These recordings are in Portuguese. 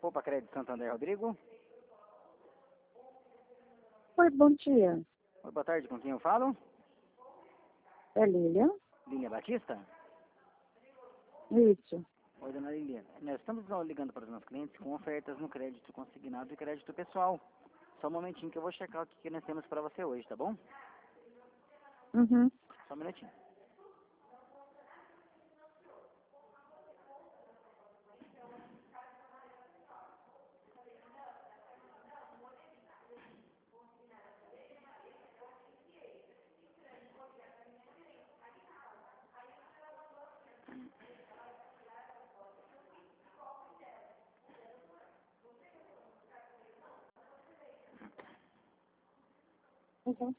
Copa Crédito Santander, Rodrigo. Oi, bom dia. Oi, boa tarde, com quem eu falo? É Lília? Lília Batista? Isso. Oi, dona Lília. Nós estamos ligando para os nossos clientes com ofertas no crédito consignado e crédito pessoal. Só um momentinho que eu vou checar o que nós temos para você hoje, tá bom? Uhum. Só um minutinho. Uhum.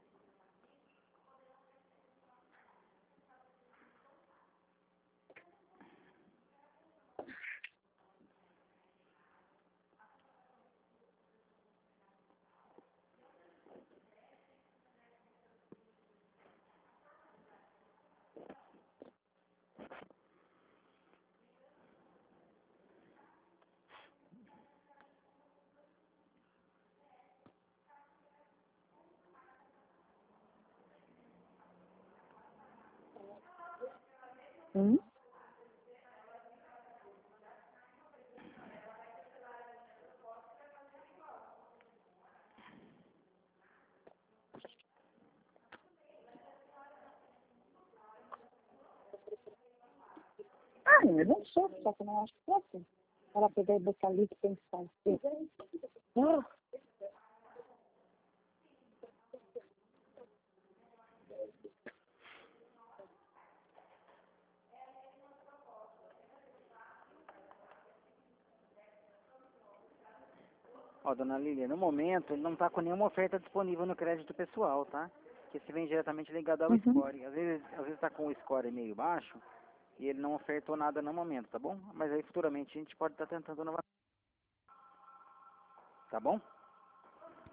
Hum? Eu não sou, só que eu não acho que é assim. Ela pegar e botar ali e pensar assim. Ah, Ó, dona Lília, no momento ele não está com nenhuma oferta disponível no crédito pessoal, tá? Que se vem diretamente ligado ao uhum. score. Às vezes está com o score meio baixo e ele não ofertou nada no momento, tá bom? Mas aí futuramente a gente pode estar tentando novamente, tá bom?